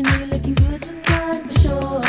you know you're looking good tonight for sure.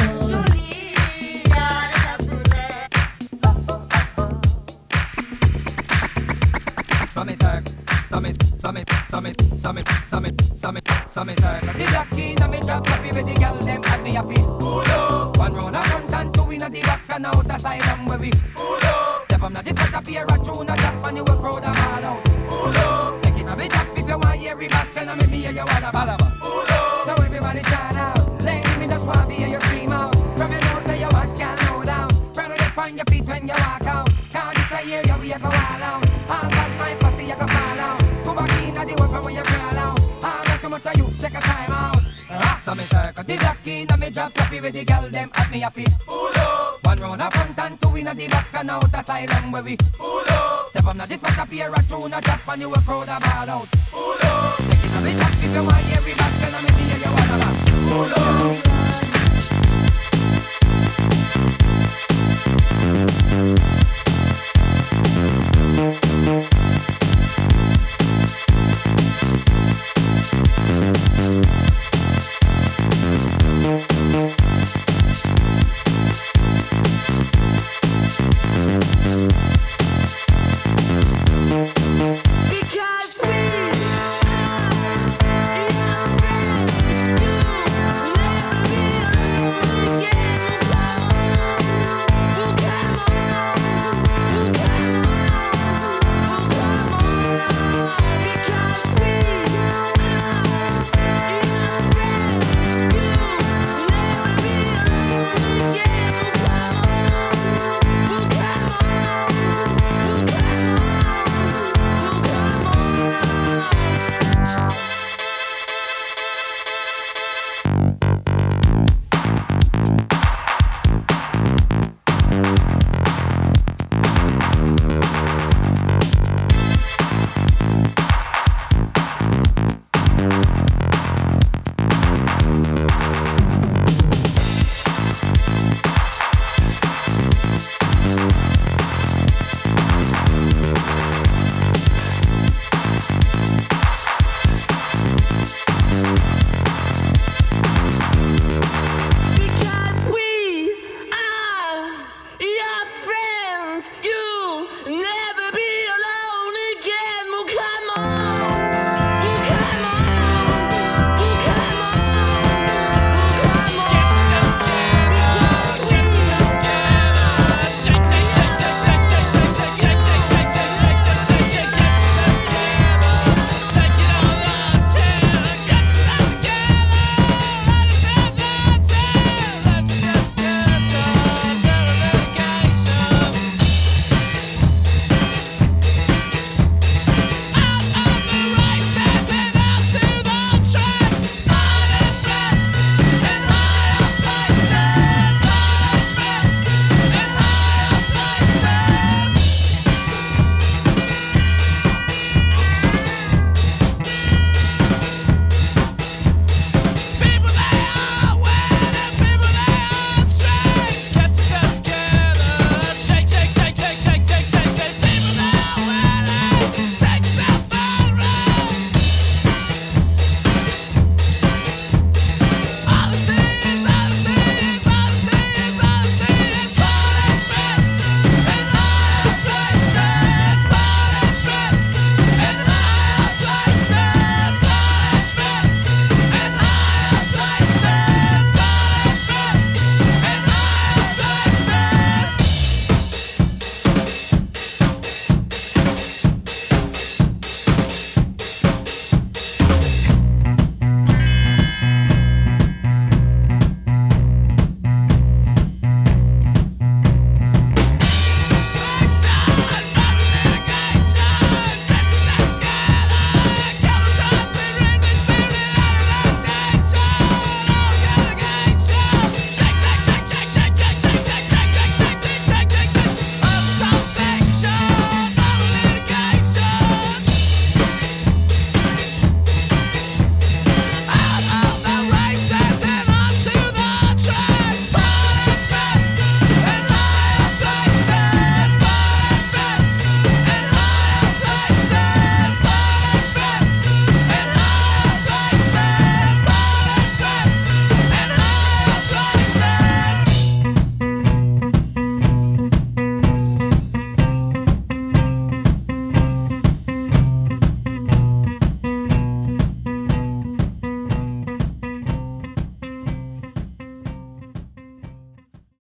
Some circle the jockey, now me drop happy with the girl them at me a feel. One round a front and two in a the back and out a side and where we. Step up now this got a pair of tune a drop and you will crowd them all out. Take it from the top if you want hear it back and I make me hear you all about. So everybody shout out, lady me just want to hear you scream out. From your nose say you want can't hold down. Brother get on your feet when you walk out. Can't just say here we go all out. All back my pussy you can fall out. Go back in at the work from where you crawl out. Too much of you, take a time out. So me circle the jockey, now me drop happy with the girl them at me a feet. One round a front and two in a the back and out a side and where we. Step up now this back a pair of tune a drop and you will crowd a ball out. Take it a bit up if you want hear it back and I make me hear you all about.